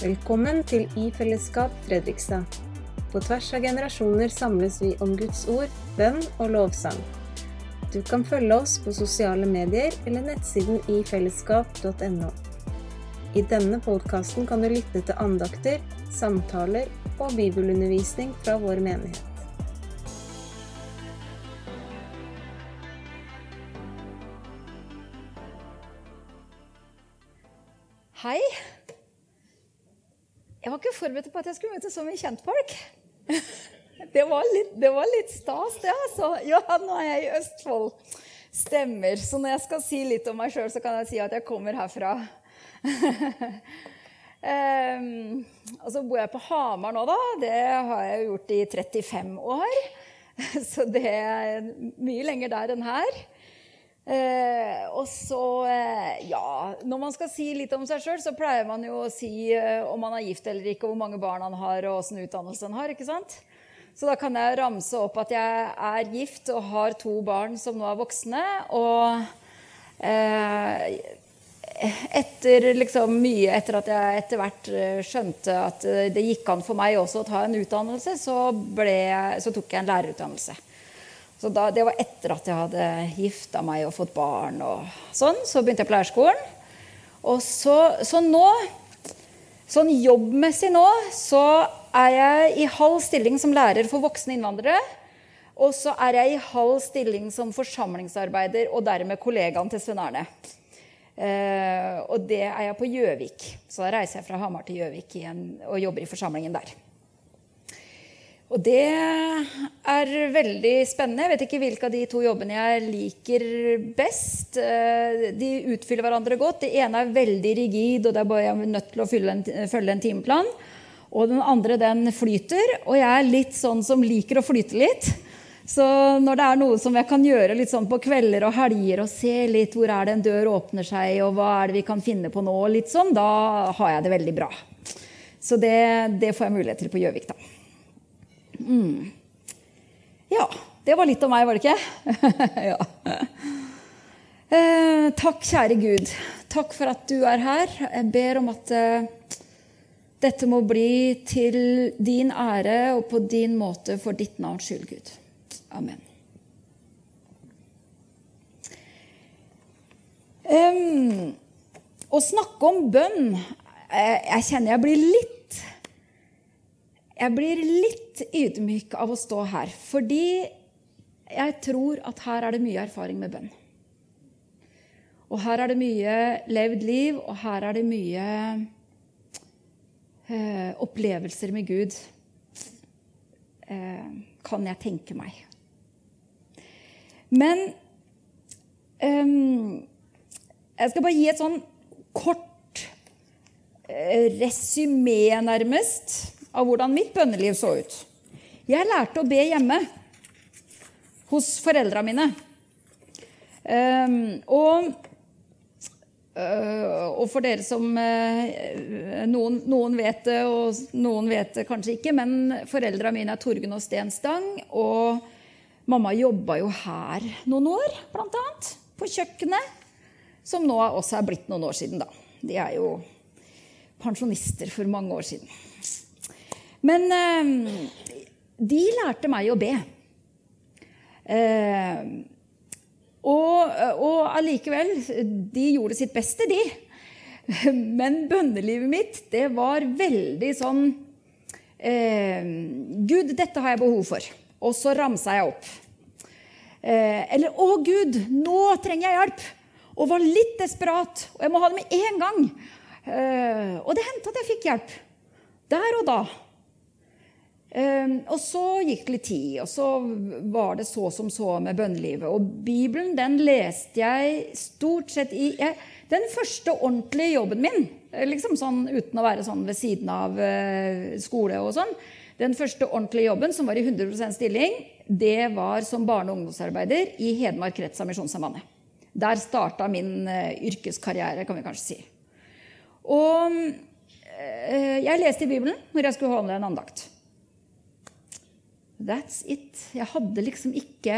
Velkommen til I-fellesskap Fredrikstad. På tvers av generasjoner samles vi om Guds ord, bønn og lovsang. Du kan følge oss på sosiale medier eller nettsiden ifellesskap.no. I denne podcasten kan du lytte til andakter, samtaler og bibelundervisning fra vår menighet. Hei. Jeg var ikke forberedt på at jeg skulle møte så mye kjentfolk. Det var litt stas, det altså. Ja, nå er jeg i Østfold. Stemmer. Så når jeg skal si litt om meg selv, så kan jeg si at jeg kommer herfra. Og så bor jeg på Hamar nå da. Det har jeg gjort i 35 år. Så det er mye lenger der enn her. Og så, ja, når man skal si litt om seg selv, så pleier man jo å si om man er gift eller ikke, hvor mange barn han har, og hvordan utdannelse han har, ikke sant? Så da kan jeg ramse opp at jeg er gift og har 2 barn som nå er voksne, og mye etter at jeg etter hvert skjønte at det gikk an for meg også å ta en utdannelse, så tok jeg en lærerutdannelse. Så det var etter at jeg hadde giftet meg og fått barn og sånn, så begynte jeg på lærerskolen. Og så nå, sånn jobbmessig nå, så er jeg i halv stilling som lærer for voksne innvandrere, og så er jeg i halv stilling som forsamlingsarbeider, og dermed kollegaen til Svein Arne. Og det er jeg på Gjøvik, så da reiser jeg fra Hamar til Gjøvik og jobber i forsamlingen der. Og det er veldig spennende. Jeg vet ikke hvilke av de 2 jobbene jeg liker best. De utfyller hverandre godt. Det ene er veldig rigid, og det er bare jeg nødt til å følge en timeplan. Og den andre, den flyter, og jeg er litt sånn som liker å flyte litt. Så når det er noe som jeg kan gjøre litt sånn på kvelder og helger, og se litt hvor er det en dør åpner seg, og hva er det vi kan finne på nå, litt sånn, da har jeg det veldig bra. Så det får jeg mulighet til på Gjøvik da. Ja, det var litt om meg, var det ikke? Ja. Takk, kjære Gud. Takk for at du er her. Jeg ber om at dette må bli til din ære og på din måte for ditt navns skyld, Gud. Amen. Å snakke om bønn, jeg kjenner jeg blir litt ydmyk av å stå her, fordi jeg tror at her er det mye erfaring med bønn. Og her er det mye levd liv, og her er det mye opplevelser med Gud, kan jeg tenke meg. Men jeg skal bare gi et sånn kort resymé nærmest, av hvordan mitt bønneliv så ut. Jeg lærte å be hjemme hos foreldrene mine. Og for dere som noen vet det, og noen vet det kanskje ikke, men foreldrene mine er Torgen og Sten Stang, og mamma jobbet jo her noen år, blant annet, på kjøkkenet, som nå også er blitt noen år siden da. De er jo pensjonister for mange år siden. Men de lærte meg å be. Og allikevel, de gjorde sitt beste, de. Men bønnelivet mitt, det var veldig sånn, Gud, dette har jeg behov for. Og så ramset jeg opp. Eller, å Gud, nå trenger jeg hjelp. Og var litt desperat, og jeg må ha det med en gang. Og det hendte at jeg fikk hjelp. Der og da. Og så gikk det litt tid, og så var det så som så med bønnelivet. Og Bibelen, den leste jeg stort sett den første ordentlige jobben min, liksom sånn uten å være sånn ved siden av skole og sånn. Den første ordentlige jobben, som var i 100% stilling, det var som barne- og ungdomsarbeider i Hedmark Krets av Misjonssambandet. Der startet min yrkeskarriere, kan vi kanskje si. Og jeg leste i Bibelen når jeg skulle holde en andakt. That's it. Jeg hadde liksom ikke...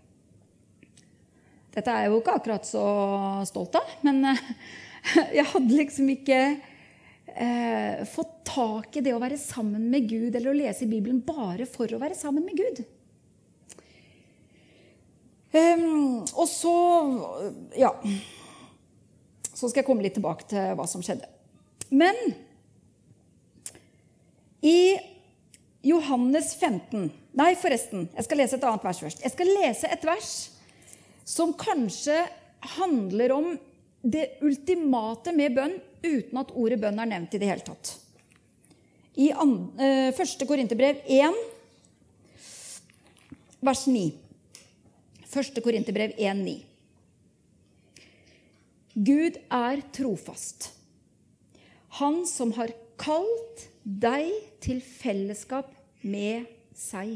Dette er jeg jo ikke akkurat så stolt av, men jeg hadde liksom ikke fått tak i det å være sammen med Gud, eller å lese i Bibelen bare for å være sammen med Gud. Og så, ja, så skal jeg komme litt tilbake til hva som skjedde. Men i Johannes 15, nei forresten, jeg skal lese et annet vers først. Jeg skal lese et vers som kanskje handler om det ultimate med bønn, uten at ordet bønn er nevnt i det hele tatt. I 1. Korinterbrev 1, vers 9. 1. Korinterbrev 1, 9. Gud er trofast. Han som har kalt deg til fellesskap med seg.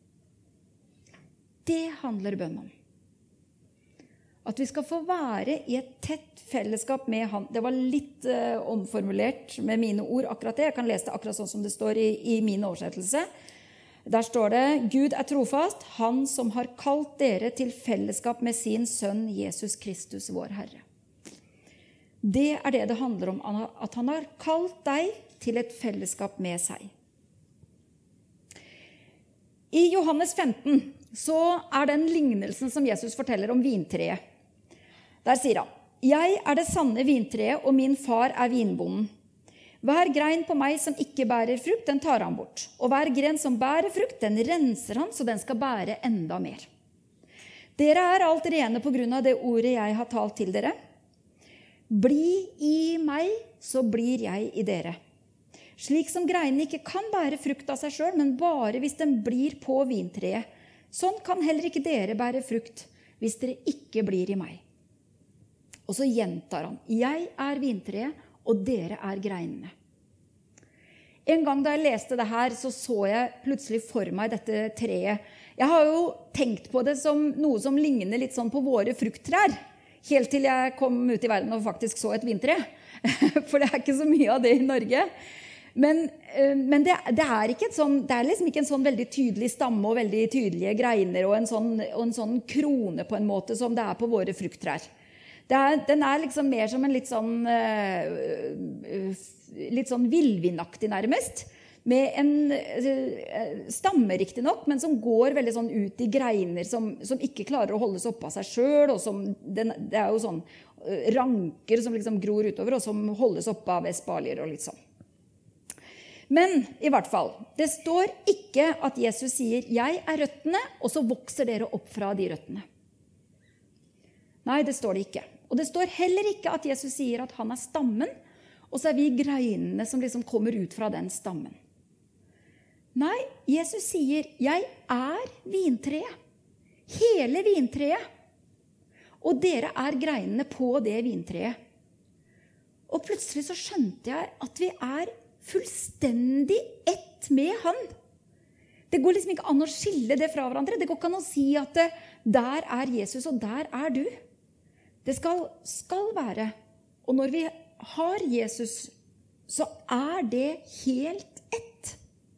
Det handler bønn om. At vi skal få være i et tett fellesskap med han. Det var litt omformulert med mine ord akkurat det. Jeg kan lese det akkurat sånn som det står i min oversettelse. Der står det, Gud er trofast, han som har kalt dere til fellesskap med sin sønn Jesus Kristus, vår Herre. Det er det det handler om, at han har kalt deg til et fellesskap med seg. I Johannes 15 så er den lignelsen som Jesus forteller om vintreet. Der sier han, jeg er det sanne vintreet, og min far er vinbonden. Hver grein på meg som ikke bærer frukt, den tar han bort. Og hver gren som bærer frukt, den renser han, så den skal bære enda mer. Dere er alt rene på grunn av det ordet jeg har talt til dere. Bli i meg, så blir jeg i dere. Slik som greinen ikke kan bære frukt av seg selv, men bare hvis den blir på vintreet. Sånn kan heller ikke dere bære frukt, hvis dere ikke blir i meg. Og så gjentar han, jeg er vintreet, og dere er greinene. En gang da jeg leste det her, så jeg plutselig for meg dette treet. Jeg har jo tenkt på det som noe som ligner litt sånn på våre frukttrær, helt til jeg kom ut i verden og faktisk så et vintre. For det er ikke så mye av det i Norge. Men det er ikke det er liksom ikke en sånn veldig tydelig stamme og veldig tydelige greiner og en sånn krone på en måte som det er på våre frukttrær. Den er liksom mer som en litt sånn villvinaktig nærmest, med en stamme riktig nok, men som går veldig sånn ut i greiner som ikke klarer å holdes oppe av seg selv, og det er jo sånn ranker som liksom gror utover, og som holdes oppe av espalier og litt sånn. Men i hvert fall, det står ikke at Jesus sier, jeg er røttene, og så vokser dere opp fra de røttene. Nei, det står det ikke. Og det står heller ikke at Jesus sier at han er stammen, og så er vi greinene som liksom kommer ut fra den stammen. Nei, Jesus sier, jeg er vintreet. Hele vintreet. Og dere er greinene på det vintreet. Og plutselig så skjønte jeg at vi er fullstendig ett med han. Det går liksom ikke an å skille det fra hverandre. Det går ikke an å si at der er Jesus, og der er du. Det skal være. Og når vi har Jesus, så er det helt ett.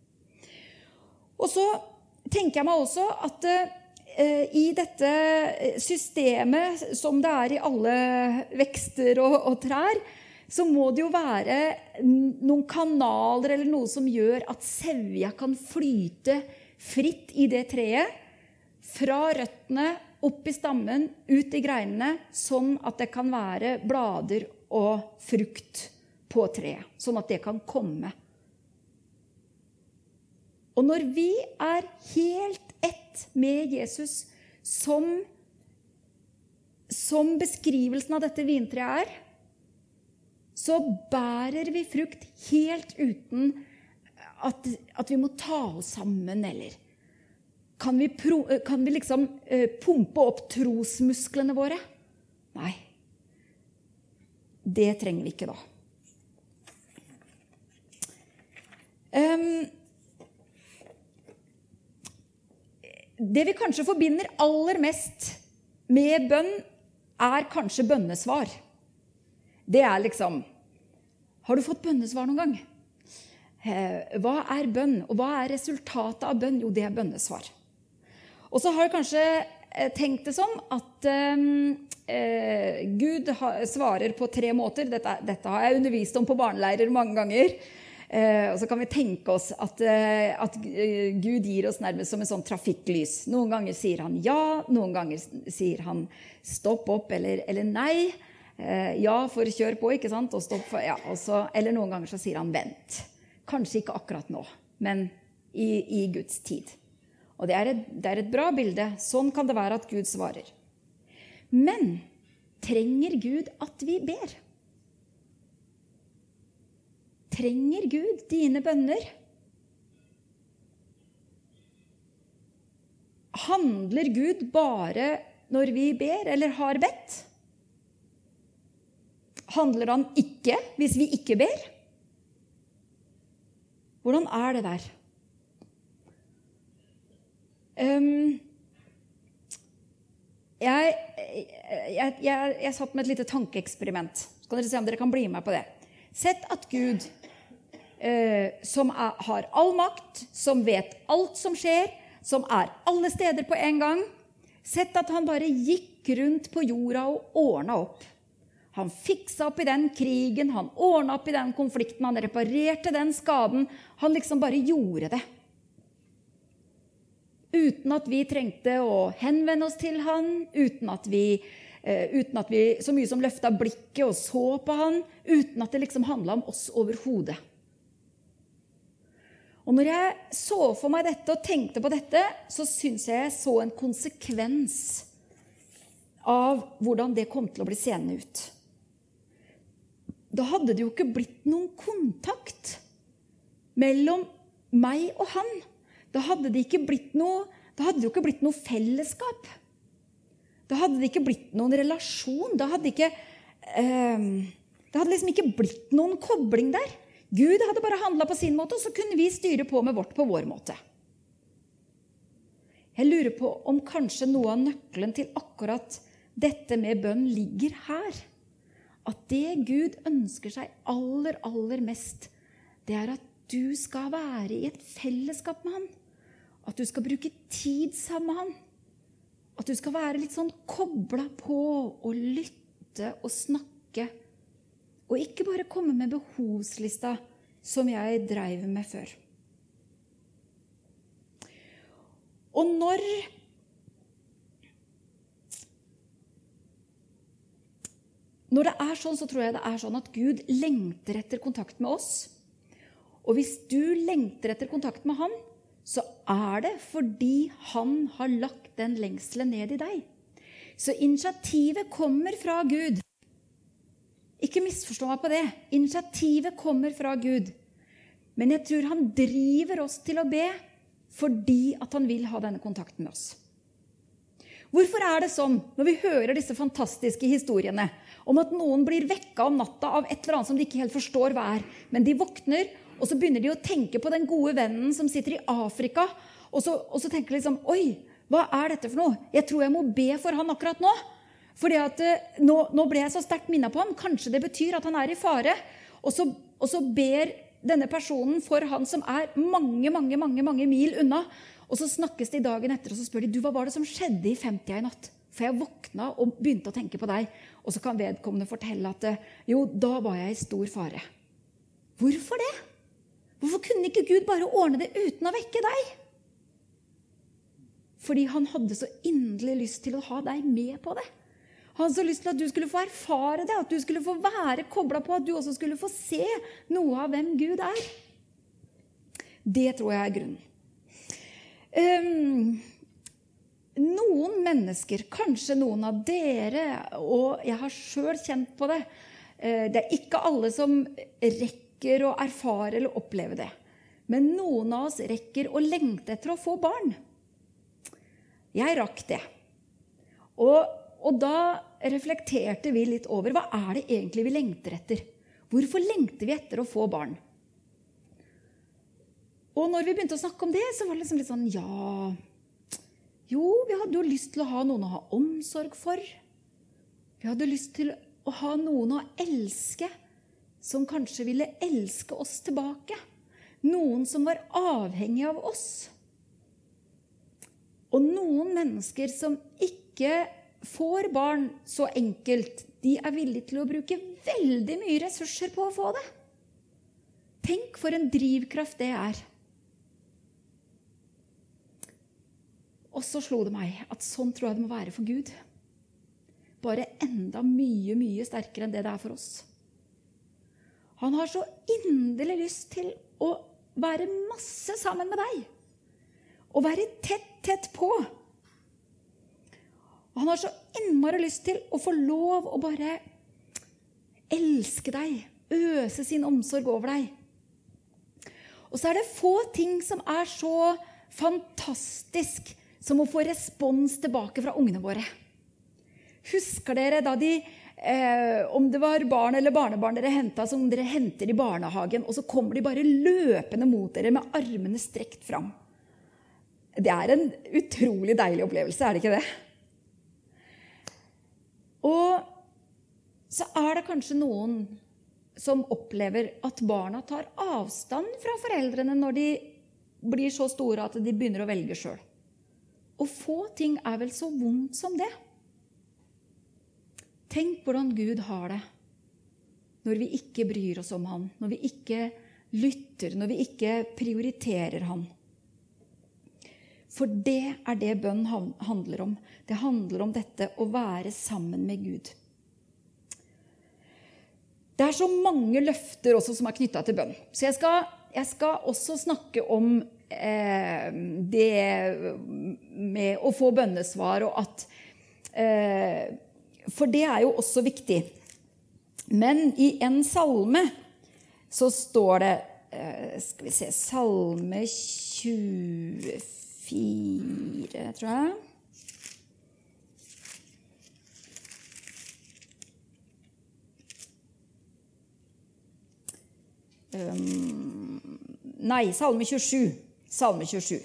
Og så tenker jeg meg også at i dette systemet som det er i alle vekster og trær, så må det jo være noen kanaler eller noe som gjør at sevja kan flyte fritt i det treet, fra røttene, opp i stammen, ut i greinene, sånn at det kan være blader og frukt på treet, sånn at det kan komme. Og når vi er helt ett med Jesus, som beskrivelsen av dette vintreet er, så bærer vi frukt helt uten at vi må ta oss sammen, eller kan vi liksom pumpe opp trosmusklene våre? Nei, det trenger vi ikke da. Det vi kanskje forbinder aller mest med bønn, er kanskje bønnesvar. Det er liksom, har du fått bønnesvar noen gang? Hva er bønn, og hva er resultatet av bønn? Jo, det er bønnesvar. Og så har kanskje tenkt det som at Gud svarer på 3 måter. Dette har jeg undervist om på barneleirer mange ganger. Og så kan vi tenke oss at Gud gir oss nærmest som en sånn trafikklys. Noen ganger sier han ja, noen ganger sier han stopp opp eller nei. Ja, for kjør på, ikke sant? Og stopp for, ja, eller noen ganger så sier han vent. Kanskje ikke akkurat nå, men i Guds tid. Og det er et bra bilde. Sånn kan det være at Gud svarer. Men trenger Gud at vi ber? Trenger Gud dine bønner? Handler Gud bare når vi ber eller har bedt? Handler han ikke hvis vi ikke ber? Hvordan er det der? Jeg satt med et lite tankeeksperiment. Så kan dere se om dere kan bli med på det. Sett at Gud, som har all makt, som vet alt som skjer, som er alle steder på en gang, sett at han bare gikk rundt på jorda og ordnet opp. Han fiksa opp i den krigen, han ordnet opp i den konflikten, han reparerte den skaden, han liksom bare gjorde det. Uten at vi trengte å henvende oss til han, uten at vi så mye som løftet blikket og så på han, uten at det liksom handlet om oss overhodet. Og når jeg så for meg dette og tenkte på dette, så synes jeg så en konsekvens av hvordan det kom til å bli seende ut. Da hadde det jo ikke blitt noen kontakt mellom meg og han. Da hadde det jo ikke blitt noe fellesskap. Da hadde det ikke blitt noen relasjon. Det hadde liksom ikke blitt noen kobling der. Gud hadde bare handlet på sin måte, og så kunne vi styre på med vårt på vår måte. Jeg lurer på om kanskje noe av nøkkelen til akkurat dette med bønn ligger her. At det Gud ønsker seg aller, aller mest, det er at du skal være i et fellesskap med han. At du skal bruke tid sammen med han. At du skal være litt sånn koblet på og lytte og snakke. Og ikke bare komme med behovslista som jeg drev med før. Og når det er sånn, så tror jeg det er sånn at Gud lengter etter kontakt med oss. Og hvis du lengter etter kontakt med han, så er det fordi han har lagt den lengselen ned i deg. Så initiativet kommer fra Gud. Ikke misforstå meg på det. Initiativet kommer fra Gud. Men jeg tror han driver oss til å be fordi at han vil ha denne kontakten med oss. Hvorfor er det sånn, når vi hører disse fantastiske historiene, om at noen blir vekket om natta av et eller annet som de ikke helt forstår hva er, men de våkner, og så begynner de å tenke på den gode vennen som sitter i Afrika, og så tenker de liksom, oi, hva er dette for noe? Jeg tror jeg må be for han akkurat nå, fordi at nå ble jeg så sterkt minnet på ham, kanskje det betyr at han er i fare, og så ber denne personen for han som er mange mil unna, og så snakkes de dagen etter, og så spør de, du, hva var det som skjedde i 50 i natt? For jeg våkna og begynte å tenke på deg, og så kan vedkommende fortelle at jo, da var jeg i stor fare. Hvorfor det? Hvorfor kunne ikke Gud bare ordne det uten å vekke deg? Fordi han hadde så inderlig lyst til å ha deg med på det. Han hadde så lyst til at du skulle få erfare det, at du skulle få være koblet på, at du også skulle få se noe av hvem Gud er. Det tror jeg er grunnen. Noen mennesker, kanskje noen av dere, og jeg har selv kjent på det, det er ikke alle som rekker å erfare eller oppleve det, men noen av oss rekker å lengte etter å få barn. Jeg rakk det. Og da reflekterte vi litt over, hva er det egentlig vi lengter etter? Hvorfor lengter vi etter å få barn? Og når vi begynte å snakke om det, så var det liksom litt sånn, ja, jo, vi hadde jo lyst til å ha noen å ha omsorg for. Vi hadde lyst til å ha noen å elske, som kanskje ville elske oss tilbake. Noen som var avhengig av oss. Og noen mennesker som ikke får barn så enkelt. De villige til å bruke veldig mye ressurser på å få det. Tenk for en drivkraft det Og så slo det meg at sånn tror jeg det må være for Gud. Bare enda mye, mye sterkere enn det for oss. Han har så inderlig lyst til å være masse sammen med deg. Og være tett, tett på. Og han har så innmari lyst til å få lov å bare elske deg. Øse sin omsorg over deg. Og så det få ting som så fantastisk som å få respons tilbake fra ungene våre. Husker dere da om det var barn eller barnebarn dere hentet, som dere henter i barnehagen, og så kommer de bare løpende mot dere med armene strekt fram? Det en utrolig deilig opplevelse, det ikke det? Og så det kanskje noen som opplever at barna tar avstand fra foreldrene når de blir så store at de begynner å velge selv. Og få ting vel så vondt som det. Tenk hvordan Gud har det når vi ikke bryr oss om han, når vi ikke lytter, når vi ikke prioriterer han. For det det bønn handler om. Det handler om dette å være sammen med Gud. Det så mange løfter også som knyttet til bønn. Så jeg skal også snakke om det med å få bønnesvar, og at for det jo også viktig. Men i en salme så står det, skal vi se, salme 24, tror jeg. Salme 27. Salme 27.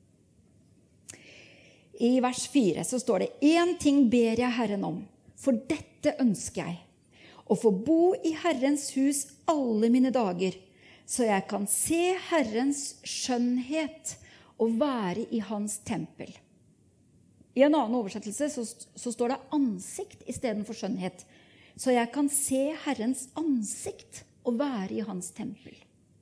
I vers 4 så står det: «En ting ber jeg Herren om, for dette ønsker jeg, å få bo i Herrens hus alle mine dager, så jeg kan se Herrens skjønnhet og være i hans tempel.» I en annen oversettelse så står det ansikt i stedet for skjønnhet. Så jeg kan se Herrens ansikt og være i hans tempel.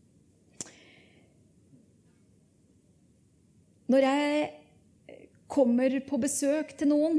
Når jeg kommer på besøk til noen,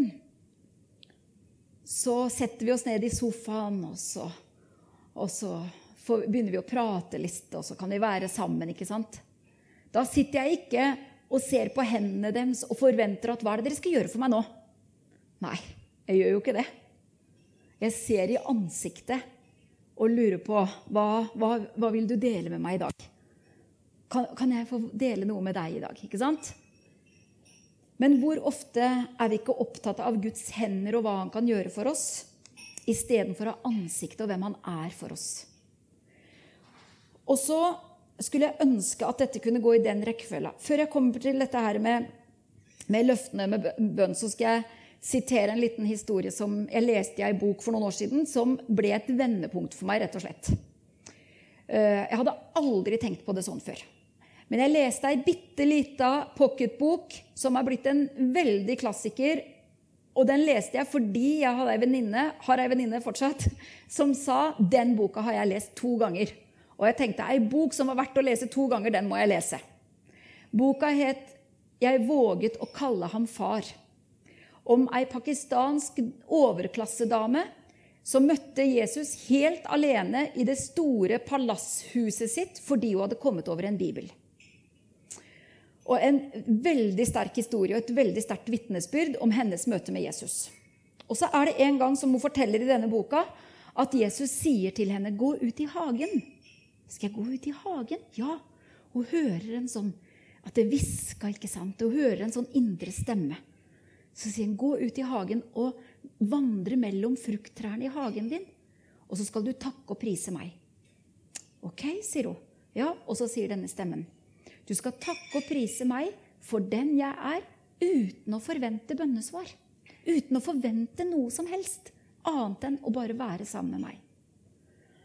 så setter vi oss ned i sofaen, og så begynner vi å prate litt, og så kan vi være sammen, ikke sant? Da sitter jeg ikke og ser på hendene deres og forventer at hva det dere skal gjøre for meg nå? Nei, jeg gjør jo ikke det. Jeg ser i ansiktet og lurer på, hva vil du dele med meg i dag? Kan jeg få dele noe med deg i dag, ikke sant? Men hvor ofte vi ikke opptatt av Guds hender og hva han kan gjøre for oss, i stedet for av ansiktet og hvem han for oss? Og så skulle jeg ønske at dette kunne gå i den rekkefølgen. Før jeg kommer til dette her med løftene med bønn, så skal jeg sitere en liten historie som jeg leste i en bok for noen år siden, som ble et vendepunkt for meg, rett og slett. Jeg hadde aldri tenkt på det sånn før. Men jeg leste en bittelita pocketbok som blitt en veldig klassiker, og den leste jeg fordi jeg har en venninne fortsatt, som sa, den boka har jeg lest 2 ganger. Og jeg tenkte, en bok som var verdt å lese 2 ganger, den må jeg lese. Boka het «Jeg våget å kalle ham far», om en pakistansk overklassedame som møtte Jesus helt alene i det store palasshuset sitt fordi hun hadde kommet over en bibel. Og en veldig sterk historie og et veldig sterkt vittnesbyrd om hennes møte med Jesus. Og så det en gang som hun forteller i denne boka, at Jesus sier til henne, «Gå ut i hagen». Skal jeg gå ut i hagen? Ja. Hun hører en sånn, at det visker, ikke sant? Hun hører en sånn indre stemme. Så sier han, gå ut i hagen og vandre mellom frukttrærne i hagen din, og så skal du takke og prise meg. Ok, sier hun. Ja, og så sier denne stemmen, du skal takke og prise meg for den jeg uten å forvente bønnesvar. Uten å forvente noe som helst, annet enn å bare være sammen med meg.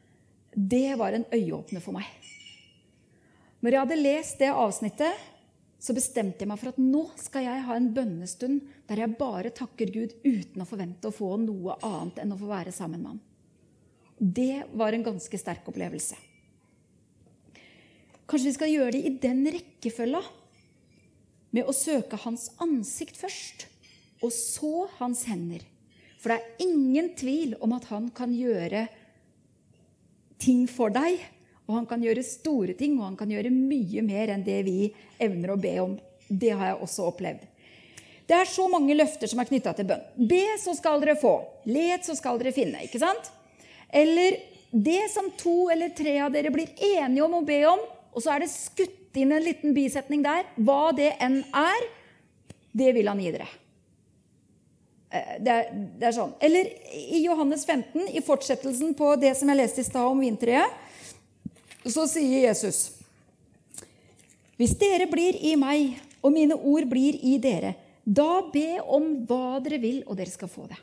Det var en øyeåpner for meg. Når jeg hadde lest det avsnittet, så bestemte jeg meg for at nå skal jeg ha en bønnestund der jeg bare takker Gud uten å forvente å få noe annet enn å få være sammen med ham. Det var en ganske sterk opplevelse. Kanskje vi skal gjøre det i den rekkefølgen, med å søke hans ansikt først, og så hans hender. For det er ingen tvil om at han kan gjøre ting for deg, og han kan gjøre store ting, og han kan gjøre mye mer enn det vi evner å be om. Det har jeg også opplevd. Det er så mange løfter som er knyttet til bønn. Be, så skal dere få. Let, så skal dere finne. Ikke sant? Eller det som 2 eller 3 av dere blir enige om å be om, og så er det skutt inn en liten bisetning der. Hva det enn er, det vil han gi dere. Det er sånn. Eller i Johannes 15, i fortsettelsen på det som jeg leste i stad om vintreet, så sier Jesus: hvis dere blir i meg, og mine ord blir i dere, da be om hva dere vil, og dere skal få det.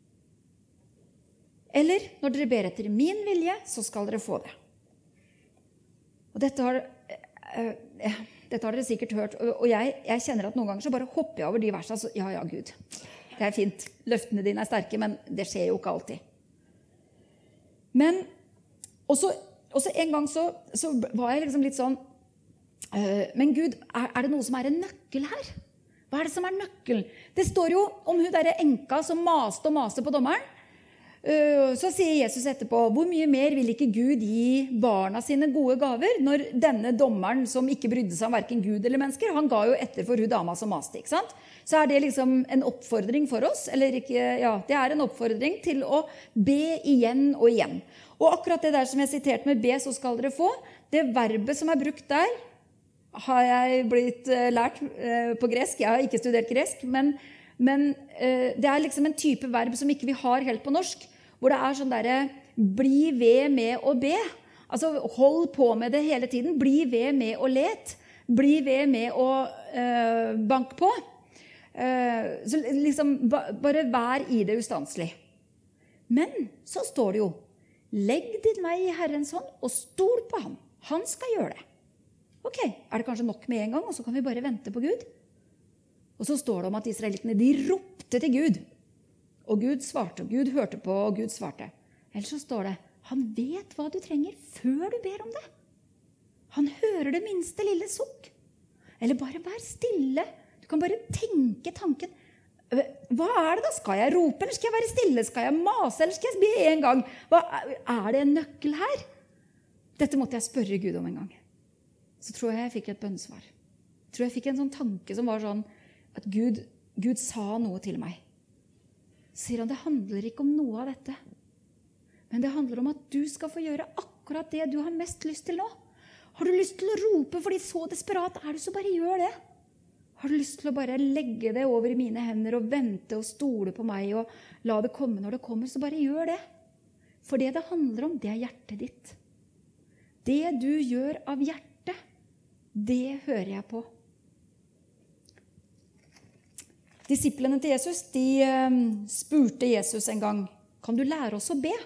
Eller når dere ber etter min vilje, så skal dere få det. Og dette har dere sikkert hørt, og jeg kjenner at noen ganger så bare hopper jeg over de versene. Så, ja, Gud, det er fint. Løftene dine er sterke, men det skjer jo ikke alltid. Men også en gang så var jeg liksom litt sånn, men Gud, er det noe som er en nøkkel her? Hva er det som er nøkkelen? Det står jo om hun der enka som maste og maste på dommeren. Så sier Jesus etterpå: hvor mye mer vil ikke Gud gi barna sine gode gaver, når denne dommeren som ikke brydde seg om hverken Gud eller mennesker, han ga jo etter for hun dama som maste, ikke sant? Så er det liksom en oppfordring for oss, eller ikke, ja, det er en oppfordring til å be igjen og igjen. Og akkurat det der som jeg siterte med be, så skal dere få, det verbet som er brukt der, har jeg blitt lært på gresk. Jeg har ikke studert gresk, men det er liksom en type verb som ikke vi har helt på norsk, hvor det er sånn der, bli ved med å be. Altså hold på med det hele tiden. Bli ved med å let. Bli ved med å banke på. Så liksom bare vær i det ustanselig. Men så står det jo: legg din vei i Herrens hånd og stol på ham. Han skal gjøre det. Ok, er det kanskje nok med en gang, og så kan vi bare vente på Gud? Og så står det om at israelittene, de ropte til Gud. Og Gud svarte, og Gud hørte på, og Gud svarte. Ellers så står det: han vet hva du trenger før du ber om det. Han hører det minste lille sukk. Eller bare vær stille. Du kan bare tenke tanken. Hva er det da? Skal jeg rope, eller skal jeg være stille? Skal jeg mase, eller skal jeg be en gang? Er det en nøkkel her? Dette måtte jeg spørre Gud om en gang. Så tror jeg fikk et bønnesvar. Jeg tror jeg fikk en sånn tanke som var sånn, at Gud sa noe til meg. Så sier han: det handler ikke om noe av dette, men det handler om at du skal få gjøre akkurat det du har mest lyst til nå. Har du lyst til å rope fordi så desperat er du, så bare gjør det. Har du lyst til å bare legge det over i mine hender og vente og stole på meg og la det komme når det kommer, så bare gjør det. For det det handler om, det er hjertet ditt. Det du gjør av hjertet, det hører jeg på. Disiplene til Jesus, de spurte Jesus en gang: kan du lære oss å be?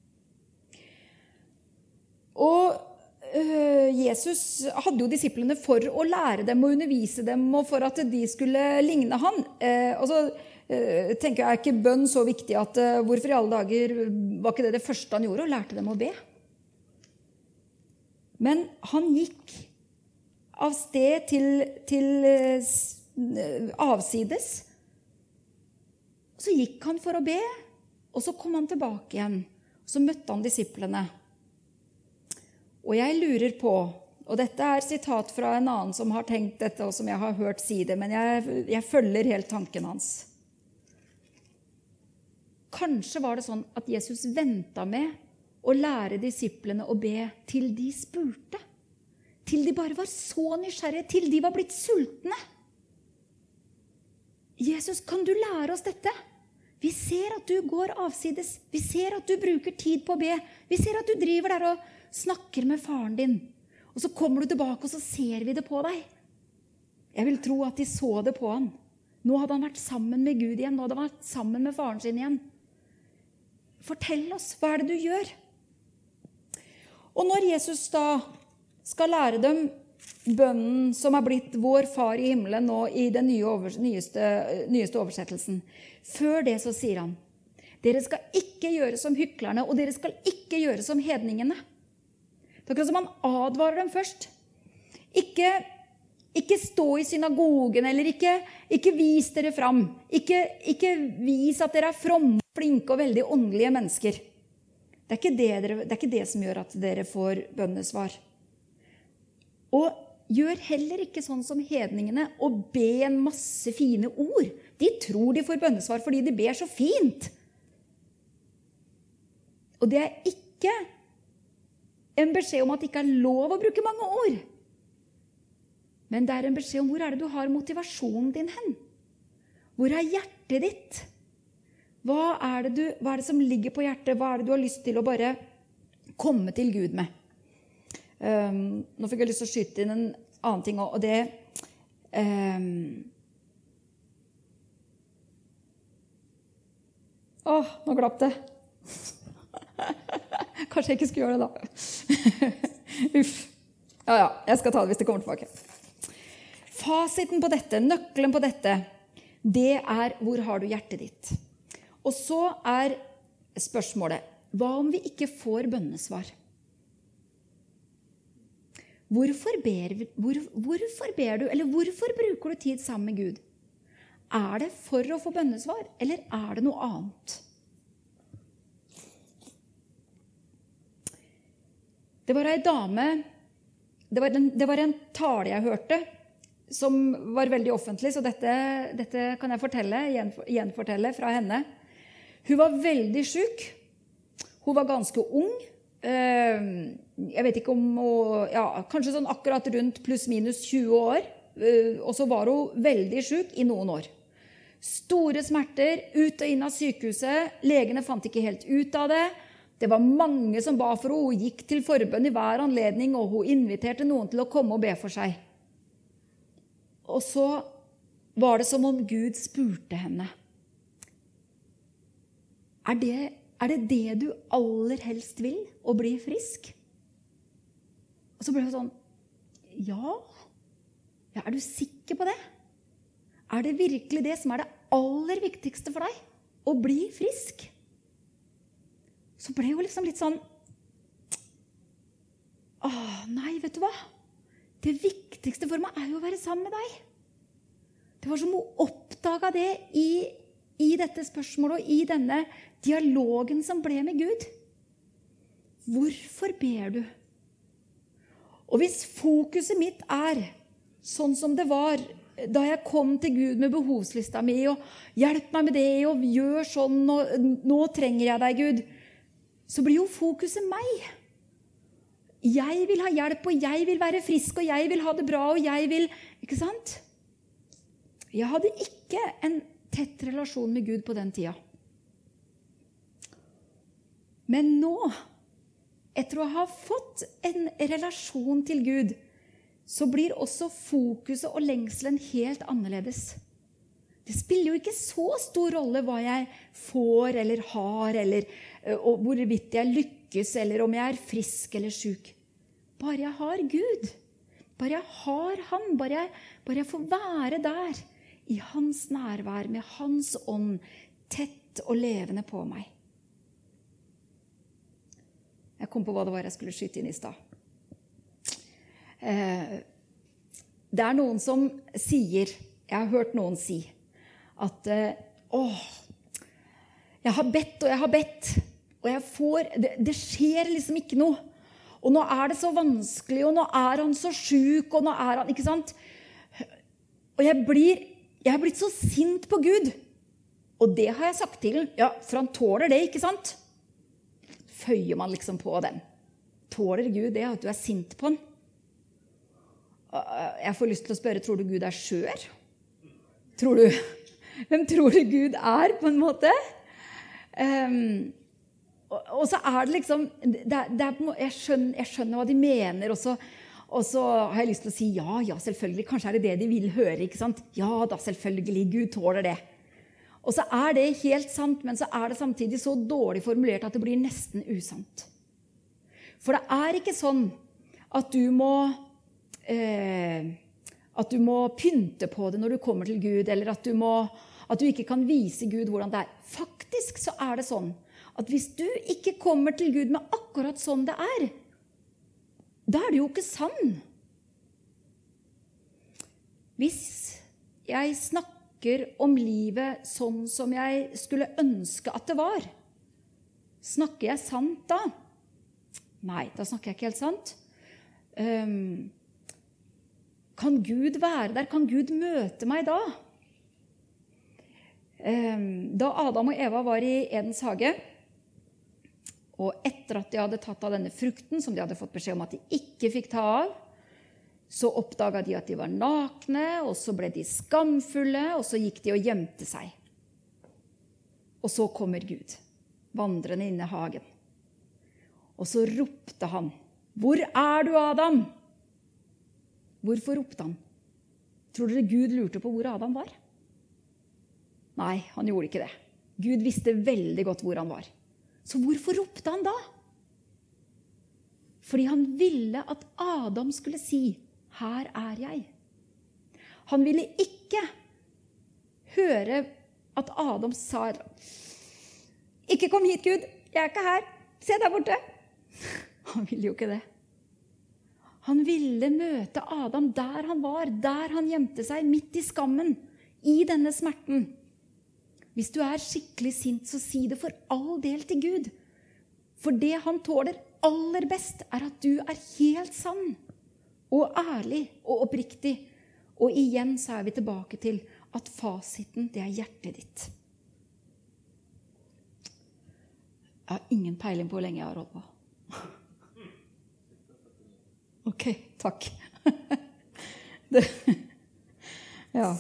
Og Jesus hadde jo disiplene for å lære dem og undervise dem, og for at de skulle ligne han. Og så tenker jeg, er ikke bønn så viktig at hvorfor i alle dager var ikke det første han gjorde, og lærte dem å be? Men han gikk av sted til avsides. Så gikk han for å be, og så kom han tilbake igjen. Så møtte han disiplene. Og jeg lurer på, og dette er sitat fra en annen som har tenkt dette, og som jeg har hørt si det, men jeg følger helt tanken hans. Kanskje var det sånn at Jesus ventet med å lære disiplene å be til de spurte. Til de bare var så nysgjerrige, til de var blitt sultne. Jesus, kan du lære oss dette? Vi ser at du går avsides. Vi ser at du bruker tid på å be. Vi ser at du driver der og snakker med faren din. Og så kommer du tilbake, og så ser vi det på deg. Jeg vil tro at de så det på han. Nå hadde han vært sammen med Gud igjen. Nå hadde han vært sammen med faren sin igjen. Fortell oss, hva er det du gjør? Og når Jesus da skal lære dem bønnen som blitt vår far i himmelen nå i den nyeste oversettelsen. Før det så sier han, dere skal ikke gjøre som hyklerne, og dere skal ikke gjøre som hedningene. Det er akkurat som han advarer dem først. Ikke stå i synagogen, eller ikke vis dere fram. Ikke vis at dere fromme, flinke og veldig åndelige mennesker. Det er ikke det som gjør at dere får bønnesvar. Og gjør heller ikke sånn som hedningene og be en masse fine ord. De tror de får bønnesvar fordi de ber så fint. Og det er ikke en beskjed om at det ikke er lov å bruke mange ord. Men det er en beskjed om hvor er det du har motivasjonen din hen? Hvor er hjertet ditt? Hva er det som ligger på hjertet? Hva er det du har lyst til å bare komme til Gud med? Nå fikk jeg lyst til å skyte inn en annen ting, og det nå glapp det. Kanskje jeg ikke skulle gjøre det da. Uff. Ja, jeg skal ta det hvis det kommer tilbake. Fasiten på dette, nøkkelen på dette, det er hvor har du hjertet ditt? Og så er spørsmålet, hva om vi ikke får bønnesvar? Hvorfor ber du, eller hvorfor bruker du tid sammen med Gud? Er det for å få bønnesvar, eller er det noe annet? Det var en dame, det var en tale jeg hørte, som var veldig offentlig, så dette kan jeg gjenfortelle fra henne. Hun var veldig syk. Hun var ganske ung. Jeg vet ikke om kanskje sånn akkurat rundt pluss minus 20 år. Og så var hun veldig syk i noen år. Store smerter, ut og inn av sykehuset. Legene fant ikke helt ut av det. Det var mange som ba for henne. Hun gikk til forbønn i hver anledning, og hun inviterte noen til å komme og be for seg. Og så var det som om Gud spurte henne. Er det du aller helst vil, å bli frisk? Og så ble hun sånn, ja, er du sikker på det? Er det virkelig det som er det aller viktigste for deg? Å bli frisk? Så ble hun liksom litt sånn, nei, vet du hva? Det viktigste for meg er jo å være sammen med deg. Det var som hun oppdaget det i dette spørsmålet og i denne dialogen som ble med Gud. Hvorfor ber du? Og hvis fokuset mitt er sånn som det var da jeg kom til Gud med behovslista mi, og hjelp meg med det, og gjør sånn, og nå trenger jeg deg, Gud, så blir jo fokuset meg. Jeg vil ha hjelp, og jeg vil være frisk, og jeg vil ha det bra, og jeg vil, ikke sant? Jeg hadde ikke en tett relasjon med Gud på den tida. Men nå, etter å ha fått en relasjon til Gud, så blir også fokuset og lengselen helt annerledes. Det spiller jo ikke så stor rolle hva jeg får eller har, eller hvorvidt jeg lykkes, eller om jeg er frisk eller syk. Bare jeg har Gud, bare jeg har Han, bare jeg får være der, i hans nærvær, med hans ånd, tett og levende på meg. Jeg kom på hva det var jeg skulle skyte inn i stad. Det er noen som sier, jeg har hørt noen si, at jeg har bedt, og jeg får, det skjer liksom ikke noe. Og nå er det så vanskelig, og nå er han så syk, og nå er han, ikke sant? Og jeg er blitt så sint på Gud. Og det har jeg sagt til ham. Ja, for han tåler det, ikke sant? Føyer man liksom på den. Tåler Gud det at du er sint på han? Jeg får lyst til å spørre, tror du Gud er skjør? Hvem tror du Gud er, på en måte? Og så er det liksom, jeg skjønner hva de mener, og så har jeg lyst til å si, ja, selvfølgelig, kanskje er det det de vil høre, ikke sant? Ja da, selvfølgelig, Gud tåler det. Og så er det helt sant, men så er det samtidig så dårlig formulert at det blir nesten usant. For det er ikke sånn at du må at du må pynte på det når du kommer til Gud, eller at du ikke kan vise Gud hvordan det er. Faktisk så er det sånn at hvis du ikke kommer til Gud med akkurat sånn det er, da er det jo ikke sann. Hvis jeg snakker om livet sånn som jeg skulle ønske at det var, snakker jeg sant da? Nei, da snakker jeg ikke helt sant. Kan Gud være der? Kan Gud møte meg da? Da Adam og Eva var i Edens hage, og etter at de hadde tatt av denne frukten, som de hadde fått beskjed om at de ikke fikk ta av, så oppdaget de at de var nakne, og så ble de skamfulle, og så gikk de og gjemte seg. Og så kommer Gud, vandrende inn i hagen. Og så ropte han, «Hvor er du, Adam?» Hvorfor ropte han? Tror dere Gud lurte på hvor Adam var? Nei, han gjorde ikke det. Gud visste veldig godt hvor han var. Så hvorfor ropte han da? Fordi han ville at Adam skulle si, «Her er jeg». Han ville ikke høre at Adam sa, «Ikke kom hit, Gud, jeg er ikke her, se der borte». Han ville jo ikke det. Han ville møte Adam der han var, der han gjemte seg, midt i skammen, i denne smerten. Hvis du er skikkelig sint, så si det for all del til Gud. For det han tåler aller best er at du er helt sann, og ærlig og oppriktig. Og igjen så er vi tilbake til at fasiten, det er hjertet ditt. Jeg har ingen peiling på hvor lenge jeg har holdt på. Ok, takk. Ja.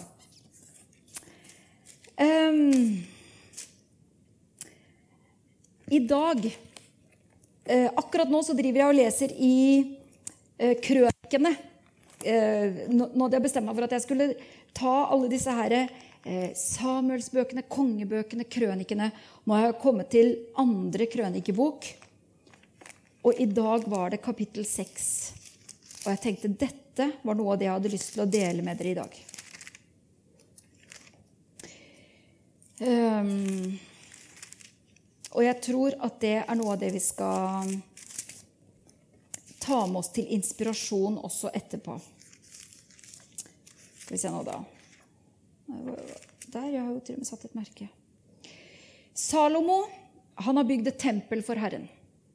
I dag, akkurat nå så driver jeg og leser i krønikene. Nå hadde jeg bestemt meg for at jeg skulle ta alle disse her Samuelsbøkene, kongebøkene, krønikene. Nå har jeg kommet til andre krønikebok, og i dag var det kapittel 6. Og jeg tenkte dette var noe av det jeg hadde lyst til å dele med dere i dag. Og jeg tror at det er noe av det vi skal ta med oss til inspirasjon også etterpå. Skal vi se nå da. Der, jeg har jo til og med satt et merke. Salomo, han har bygd et tempel for Herren.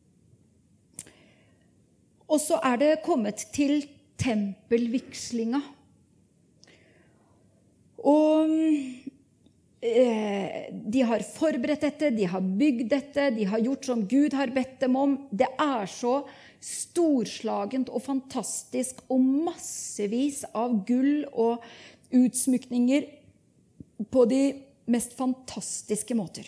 Og så er det kommet til tempelvigslinga. Og de har forberedt dette, de har bygd dette, de har gjort som Gud har bedt dem om. Det er så storslagent og fantastisk, og massevis av gull og utsmykninger på de mest fantastiske måter.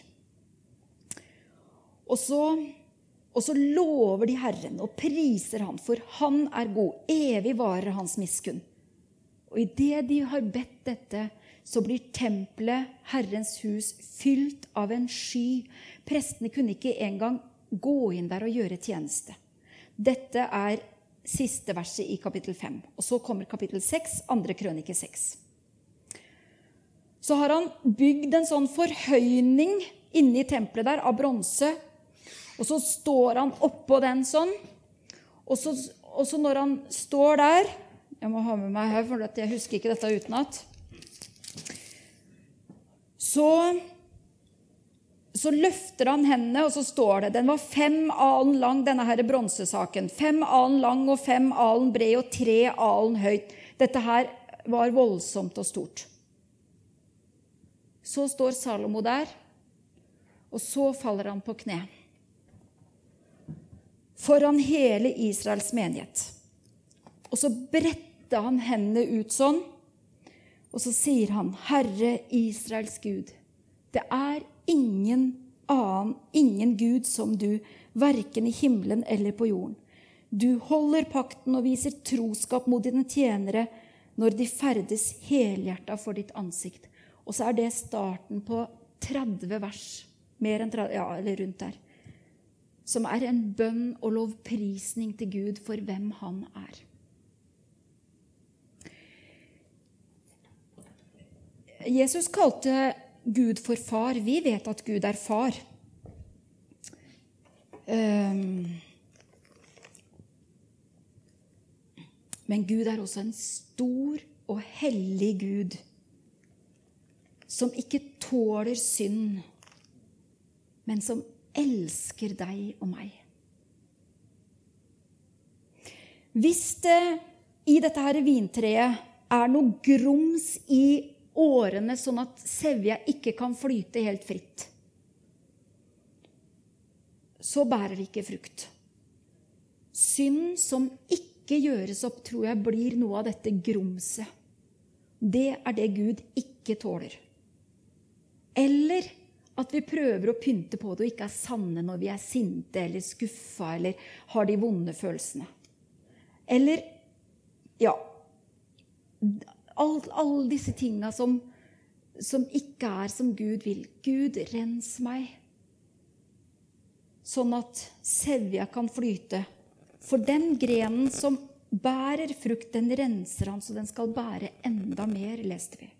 Og så lover de Herren og priser han, for han er god, evig varer hans miskunn. Og i det de har bedt dette, så blir tempelet, Herrens hus, fylt av en sky. Prestene kunne ikke engang gå inn der og gjøre tjeneste. Dette er siste verset i kapittel 5. Og så kommer kapittel 6, andre krønike 6. Så har han bygd en sånn forhøyning inne i tempelet der av bronse, og så står han oppå den sånn, og så når han står der, jeg må ha med meg her, for jeg husker ikke dette utenat, så løfter han hendene, og så står det, den var 5 alen lang, denne her bronsesaken, 5 alen lang og 5 alen bred og 3 alen høyt. Dette her var voldsomt og stort. Så står Salomo der, og så faller han på kne. Foran hele Israels menighet. Og så bretter han hendene ut sånn, og så sier han, Herre Israels Gud, det er ingen Gud som du, hverken i himmelen eller på jorden. Du holder pakten og viser troskap mot dine tjenere når de ferdes helhjertet for ditt ansikt. Og så er det starten på 30 vers, mer enn 30, ja, eller rundt der, som er en bønn og lovprisning til Gud for hvem han er. Jesus kalte Gud for far. Vi vet at Gud er far. Men Gud er også en stor og hellig Gud, som ikke tåler synd, men som elsker deg og meg. Hvis det i dette her vintreet er noe grums i årene, sånn at sevja ikke kan flyte helt fritt, så bærer det ikke frukt. Synd som ikke gjøres opp, tror jeg blir noe av dette grumset. Det er det Gud ikke tåler. Eller at vi prøver å pynte på det og ikke er sanne når vi er sinte eller skuffa eller har de vonde følelsene. Eller, ja, alle disse tingene som ikke er som Gud vil. Gud, rens meg, sånn at sevja kan flyte. For den grenen som bærer frukt, den renser han, så den skal bære enda mer, leste vi.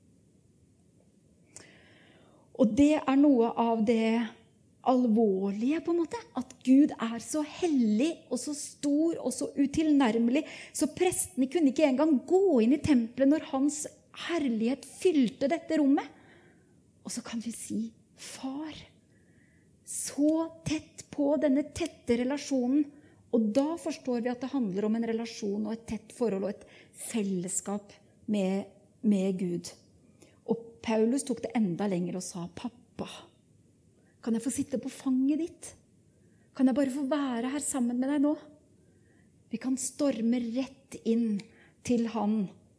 Og det er noe av det alvorlige, på en måte, at Gud er så hellig og så stor og så utilnærmelig, så prestene kunne ikke engang gå inn i tempelet når hans herlighet fylte dette rommet. Og så kan vi si, far, så tett på denne tette relasjonen. Og da forstår vi at det handler om en relasjon og et tett forhold og et fellesskap med Gud. Og Paulus tok det enda lenger og sa, pappa, kan jeg få sitte på fanget ditt? Kan jeg bare få være her sammen med deg nå? Vi kan storme rett inn til han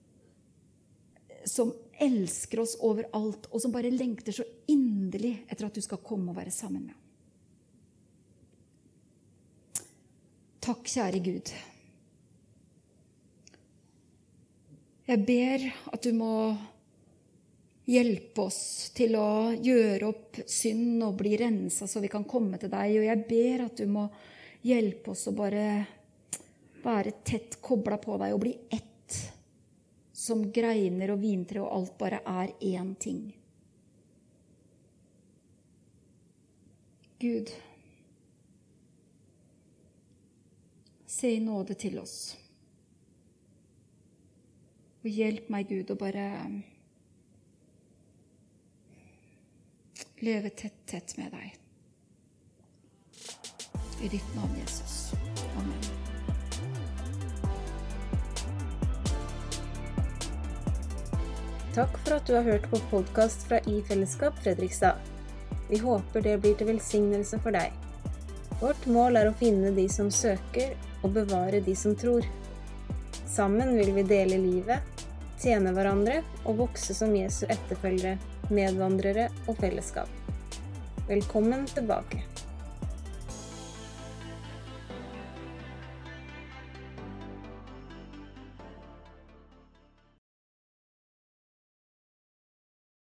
som elsker oss overalt, og som bare lengter så inderlig etter at du skal komme og være sammen med ham. Takk, kjære Gud. Jeg ber at du må hjelpe oss til å gjøre opp synd og bli renset så vi kan komme til deg. Og jeg ber at du må hjelpe oss å bare være tett koblet på deg og bli ett, som greiner og vintre og alt bare er én ting. Gud, se i nåde til oss. Og hjelp meg, Gud, å bare leve tett med deg. I ditt navn, Jesus. Amen. Takk for at du har hørt på podcast fra I-fellesskap Fredrikstad. Vi håper det blir til velsignelse for deg. Vårt mål er å finne de som søker og bevare de som tror. Sammen vil vi dele livet, tjene hverandre og vokse som Jesu etterfølgere, medvandrere og fellesskap. Velkommen tilbake.